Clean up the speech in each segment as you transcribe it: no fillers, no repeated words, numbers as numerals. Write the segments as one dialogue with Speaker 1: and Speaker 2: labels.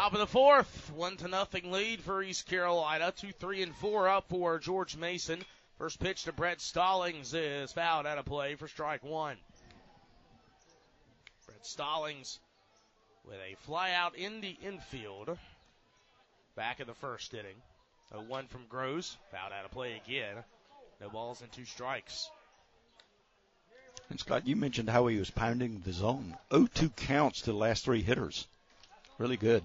Speaker 1: Top of the fourth, 1-0 lead for East Carolina. 2, 3, and 4 up for George Mason. First pitch to Brett Stallings is fouled out of play for strike one. Brett Stallings with a fly out in the infield. Back in the first inning. 0-1 from Groves. Fouled out of play again. No balls and 2 strikes.
Speaker 2: And Scott, you mentioned how he was pounding the zone. 0-2 counts to the last 3 hitters. Really good.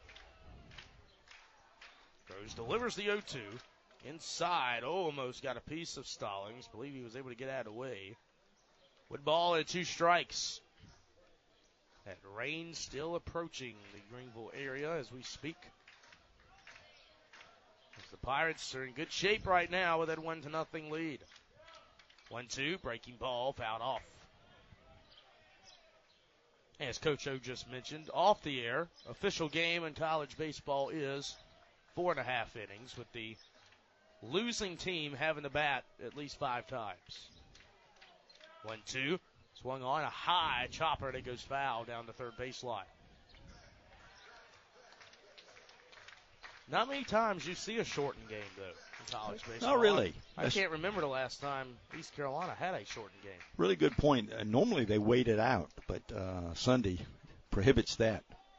Speaker 1: Groves delivers the 0-2. Inside, almost got a piece of Stallings. Believe he was able to get out of the way. With ball and 2 strikes. That rain still approaching the Greenville area as we speak. As the Pirates are in good shape right now with that 1-0 lead. 1-2, breaking ball, fouled off. As Coach O just mentioned, off the air, official game in college baseball is 4.5 innings, with the losing team having to bat at least 5 times. 1-2, swung on a high chopper that goes foul down the third baseline. Not many times you see a shortened game, though, in college baseball.
Speaker 2: Not really.
Speaker 1: I can't remember the last time East Carolina had a shortened game.
Speaker 2: Really good point. Normally they wait it out, but Sunday prohibits that.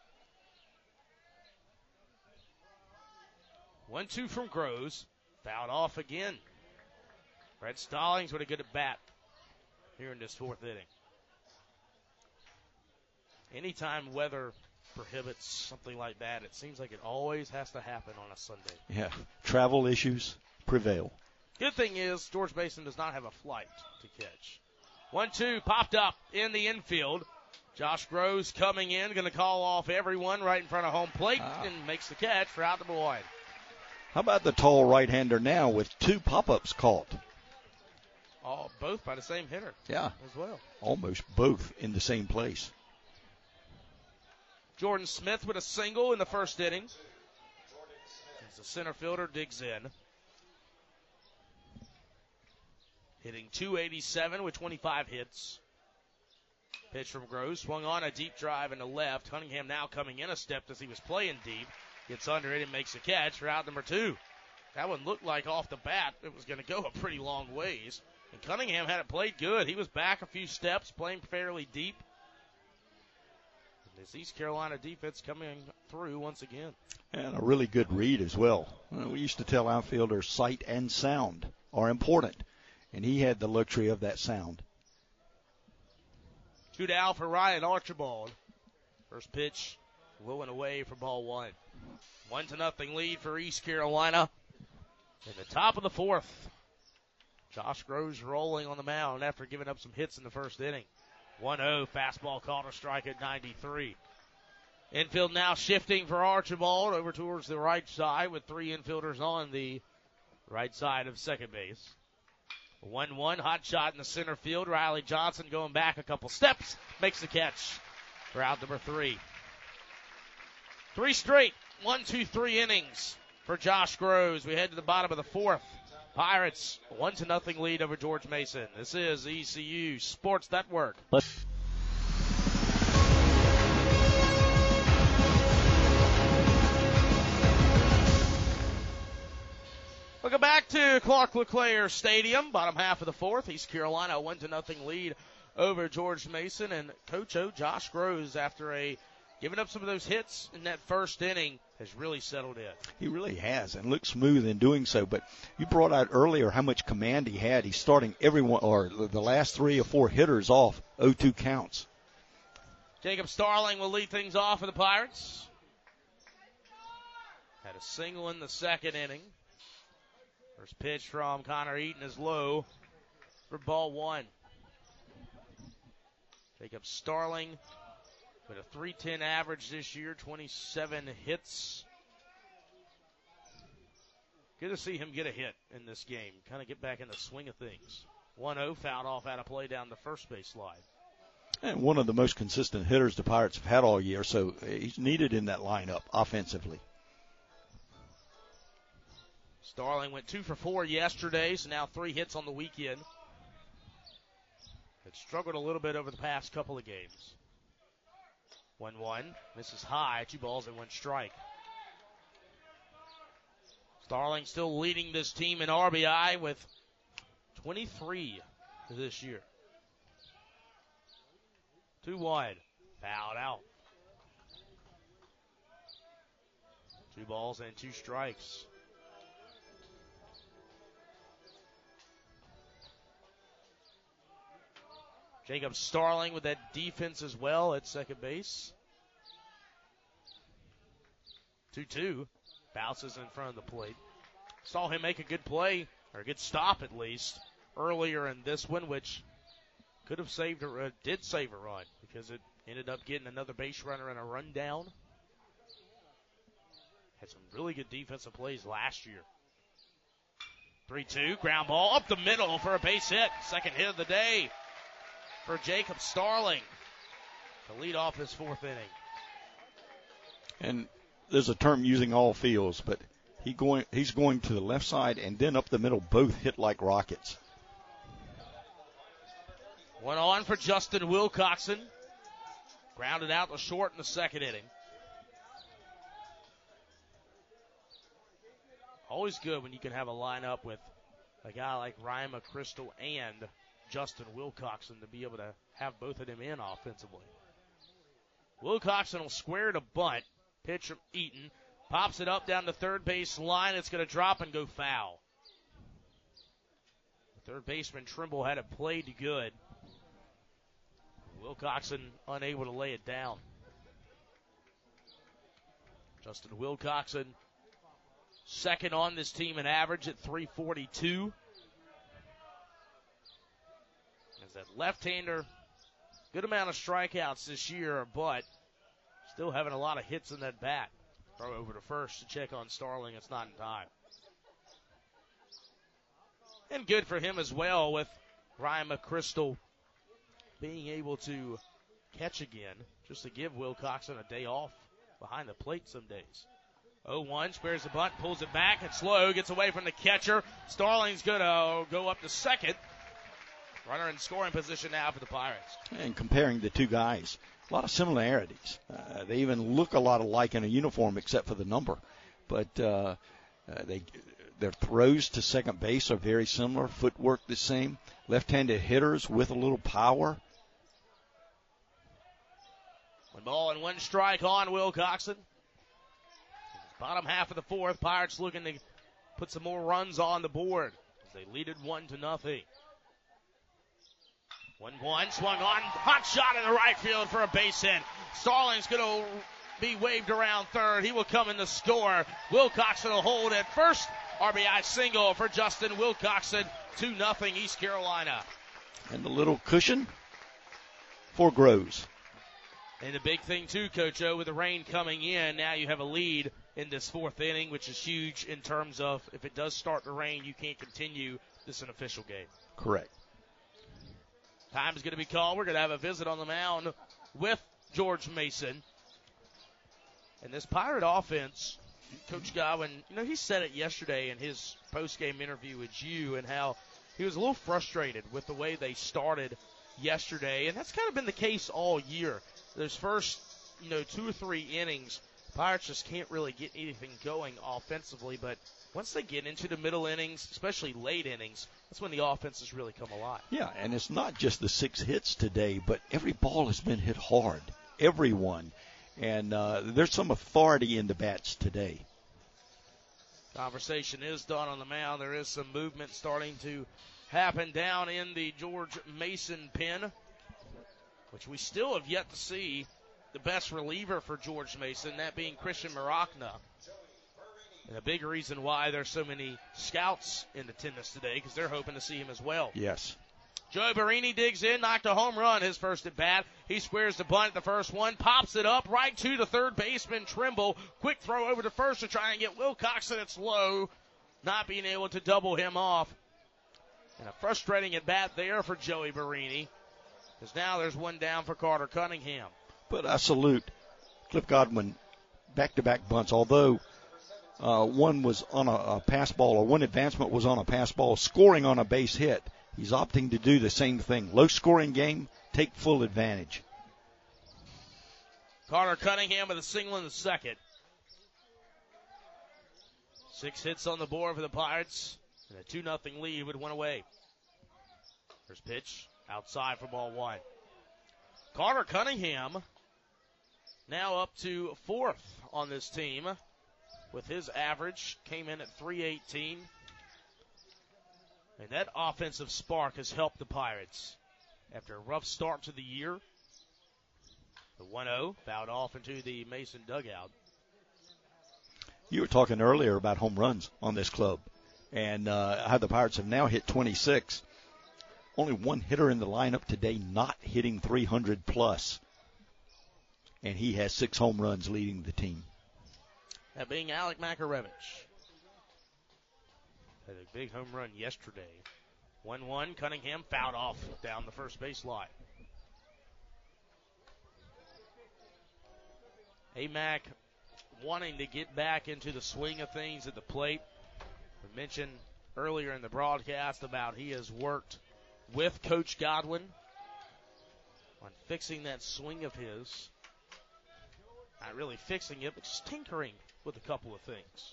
Speaker 1: 1-2 from Groves. Fouled off again. Brett Stallings with a good at bat here in this 4th inning. Anytime weather prohibits something like that, it seems like it always has to happen on a Sunday.
Speaker 2: Yeah, travel issues prevail.
Speaker 1: Good thing is George Mason does not have a flight to catch. 1-2 popped up in the infield. Josh Groves coming in, going to call off everyone right in front of home plate and makes the catch for out number 1.
Speaker 2: How about the tall right-hander now with 2 pop-ups caught?
Speaker 1: Oh, both by the same hitter.
Speaker 2: Yeah.
Speaker 1: As well.
Speaker 2: Almost both in the same place.
Speaker 1: Jordan Smith with a single in the first inning. As the center fielder digs in. Hitting .287 with 25 hits. Pitch from Groves. Swung on a deep drive in the left. Cunningham now coming in a step as he was playing deep. Gets under it and makes a catch for out number 2. That one looked like off the bat it was going to go a pretty long ways. And Cunningham had it played good. He was back a few steps, playing fairly deep. And this East Carolina defense coming through once again.
Speaker 2: And a really good read as well. We used to tell outfielders sight and sound are important. And he had the luxury of that sound.
Speaker 1: 2 down for Ryan Archibald. First pitch, low and away for ball 1. 1-0 lead for East Carolina. In the top of the 4th. Josh Groves rolling on the mound after giving up some hits in the first inning. 1-0, fastball called a strike at 93. Infield now shifting for Archibald over towards the right side with 3 infielders on the right side of second base. 1-1, hot shot in the center field. Riley Johnson going back a couple steps, makes the catch for out number 3. 3 straight 1-2-3 innings for Josh Groves. We head to the bottom of the 4th. Pirates 1-0 lead over George Mason. This is ECU Sports Network. Welcome back to Clark LeClaire Stadium, bottom half of the 4th. East Carolina 1-0 lead over George Mason, and Coach O, Josh Groves, after giving up some of those hits in that first inning, has really settled in.
Speaker 2: He really has, and looks smooth in doing so. But you brought out earlier how much command he had. He's starting everyone, or the last 3 or 4 hitters off 0-2 counts.
Speaker 1: Jacob Starling will lead things off for the Pirates. Had a single in the second inning. First pitch from Connor Eaton is low for ball 1. Jacob Starling with a .310 average this year, 27 hits. Good to see him get a hit in this game, kind of get back in the swing of things. 1-0, fouled off out of play down the first base line.
Speaker 2: And one of the most consistent hitters the Pirates have had all year, so he's needed in that lineup offensively.
Speaker 1: Starling went 2 for 4 yesterday, so now 3 hits on the weekend. Had struggled a little bit over the past couple of games. 1-1. Misses high. 2 balls and 1 strike. Starling still leading this team in RBI with 23 this year. 2-1. Fouled out. 2 balls and 2 strikes. Jacob Starling with that defense as well at second base. 2-2. Bounces in front of the plate. Saw him make a good play, or a good stop at least, earlier in this one, which could have saved did save a run because it ended up getting another base runner and a run down. Had some really good defensive plays last year. 3-2, ground ball up the middle for a base hit. Second hit of the day for Jacob Starling to lead off his 4th inning.
Speaker 2: And there's a term using all fields, but he's going to the left side and then up the middle. Both hit like rockets.
Speaker 1: 1 on for Justin Wilcoxon. Grounded out to short in the 2nd inning. Always good when you can have a lineup with a guy like Ryan McChrystal and Justin Wilcoxon to be able to have both of them in offensively. Wilcoxon will square to bunt. Pitch from Eaton. Pops it up down the third base line. It's going to drop and go foul. The third baseman Trimble had it played good. Wilcoxon unable to lay it down. Justin Wilcoxon, second on this team in average at .342. As that left-hander, good amount of strikeouts this year, but still having a lot of hits in that bat. Throw over to first to check on Starling. It's not in time. And good for him as well with Ryan McChrystal being able to catch again, just to give Wilcoxon a day off behind the plate some days. 0-1, spares the bunt, pulls it back. It's slow, gets away from the catcher. Starling's going to go up to second. Runner in scoring position now for the Pirates. And
Speaker 2: comparing the two guys, a lot of similarities. They even look a lot alike in a uniform except for the number. But their throws to second base are very similar, footwork the same. Left-handed hitters with a little power.
Speaker 1: 1 ball and 1 strike on Wilcoxon. Bottom half of the 4th, Pirates looking to put some more runs on the board as they lead it 1-0. 1-1, swung on, hot shot in the right field for a base hit. Starling's going to be waved around third. He will come in to score. Wilcoxon will hold at first. RBI single for Justin Wilcoxon, 2-0 East Carolina.
Speaker 2: And the little cushion for Groves.
Speaker 1: And the big thing too, Coach O, with the rain coming in, now you have a lead in this 4th inning, which is huge in terms of if it does start to rain, you can't continue this an official game.
Speaker 2: Correct.
Speaker 1: Time is going to be called. We're going to have a visit on the mound with George Mason. And this Pirate offense, Coach Godwin, he said it yesterday in his post-game interview with you and how he was a little frustrated with the way they started yesterday. And that's kind of been the case all year. Those first, 2 or 3 innings, Pirates just can't really get anything going offensively. But once they get into the middle innings, especially late innings, that's when the offenses really come alive.
Speaker 2: Yeah, and it's not just the 6 hits today, but every ball has been hit hard. Everyone. And there's some authority in the bats today.
Speaker 1: Conversation is done on the mound. There is some movement starting to happen down in the George Mason pen, which we still have yet to see the best reliever for George Mason, that being Christian Maracna. And a big reason why there's so many scouts in attendance today, because they're hoping to see him as well.
Speaker 2: Yes.
Speaker 1: Joey Barini digs in, knocked a home run his first at bat. He squares the bunt at the first one, pops it up right to the third baseman, Trimble. Quick throw over to first to try and get Wilcoxon. It's low, not being able to double him off. And a frustrating at bat there for Joey Barini, because now there's one down for Carter Cunningham.
Speaker 2: But I salute Cliff Godwin, back-to-back bunts, although one was on a pass ball, or one advancement was on a pass ball, scoring on a base hit. He's opting to do the same thing. Low-scoring game, take full advantage.
Speaker 1: Carter Cunningham with a single in the second. 6 hits on the board for the Pirates, and a 2-0 lead would win away. First pitch outside for ball 1. Carter Cunningham now up to 4th on this team with his average. Came in at .318. And that offensive spark has helped the Pirates. After a rough start to the year, the 1-0 fouled off into the Mason dugout.
Speaker 2: You were talking earlier about home runs on this club and how the Pirates have now hit 26. Only one hitter in the lineup today not hitting 300 plus. And he has 6 home runs leading the team.
Speaker 1: That being Alec Makarevich. Had a big home run yesterday. 1-1, Cunningham fouled off down the first base line. Amac wanting to get back into the swing of things at the plate. We mentioned earlier in the broadcast about he has worked with Coach Godwin on fixing that swing of his. Not really fixing it, but just tinkering with a couple of things.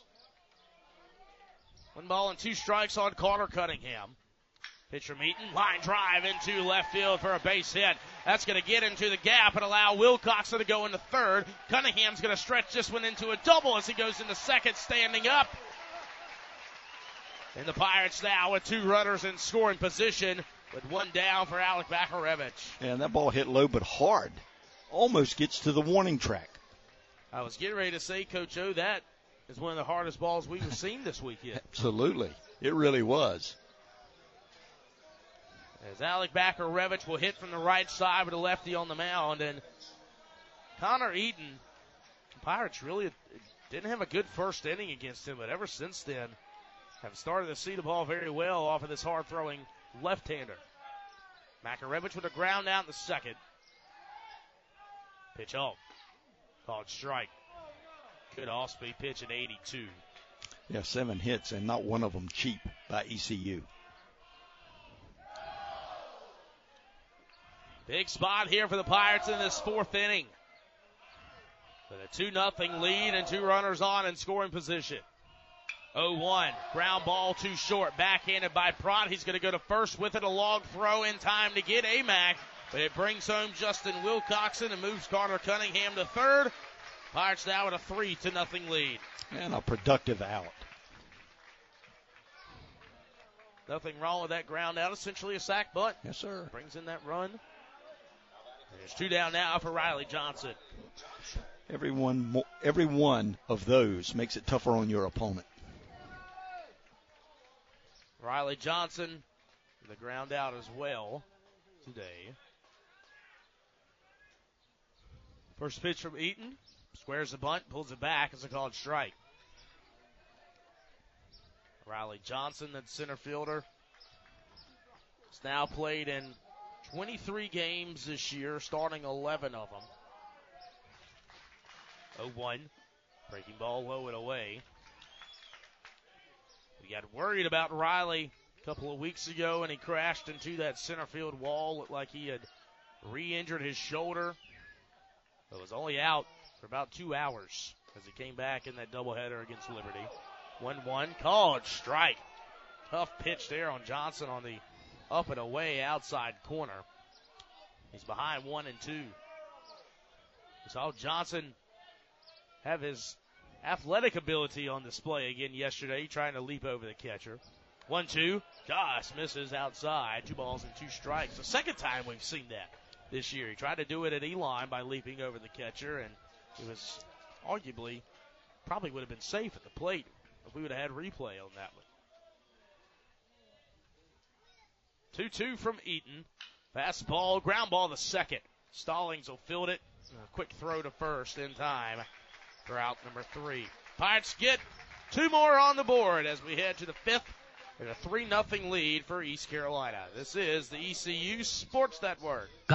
Speaker 1: 1 ball and 2 strikes on Carter Cunningham. Pitch from Eaton, line drive into left field for a base hit. That's going to get into the gap and allow Wilcoxon to go into third. Cunningham's going to stretch this one into a double as he goes into second, standing up. And the Pirates now with 2 runners in scoring position with 1 down for Alec Makarevich.
Speaker 2: And that ball hit low but hard. Almost gets to the warning track.
Speaker 1: I was getting ready to say, Coach O, that is one of the hardest balls we've seen this weekend.
Speaker 2: Absolutely. It really was.
Speaker 1: As Alec Makarevich will hit from the right side with a lefty on the mound. And Connor Eaton, the Pirates really didn't have a good first inning against him, but ever since then have started to see the ball very well off of this hard-throwing left-hander. Makarevich with a ground out in the second. Pitch home. Called strike. Good off-speed pitch at 82.
Speaker 2: Yeah, 7 hits and not one of them cheap by ECU.
Speaker 1: Big spot here for the Pirates in this 4th inning. With a 2-0 lead and 2 runners on in scoring position. 0-1, ground ball too short, backhanded by Prott. He's going to go to first with it, a long throw in time to get Amac, but it brings home Justin Wilcoxon and moves Carter Cunningham to third. Pirates now with a 3-0 lead.
Speaker 2: And a productive out.
Speaker 1: Nothing wrong with that ground out, essentially a sac bunt.
Speaker 2: Yes, sir.
Speaker 1: Brings in that run. And there's 2 down now for Riley Johnson.
Speaker 2: Every one of those makes it tougher on your opponent.
Speaker 1: Riley Johnson, the ground out as well today. First pitch from Eaton. Squares the bunt, pulls it back. It's a called strike. Riley Johnson, that center fielder, has now played in 23 games this year, starting 11 of them. 0-1. Breaking ball low and away. We got worried about Riley a couple of weeks ago, and he crashed into that center field wall. Looked like he had re-injured his shoulder. But was only out for about 2 hours as he came back in that doubleheader against Liberty. 1-1, called strike. Tough pitch there on Johnson on the up and away outside corner. He's behind 1-2. We saw Johnson have his athletic ability on display again yesterday, trying to leap over the catcher. 1-2, Goss misses outside. 2 balls and 2 strikes. The second time we've seen that this year. He tried to do it at Elon by leaping over the catcher, and it was arguably probably would have been safe at the plate if we would have had replay on that one. 2-2 from Eaton. Fastball, ground ball the second. Stallings will field it. A quick throw to first in time for out number 3. Pirates get 2 more on the board as we head to the 5th and a 3-0 lead for East Carolina. This is the ECU Sports Network.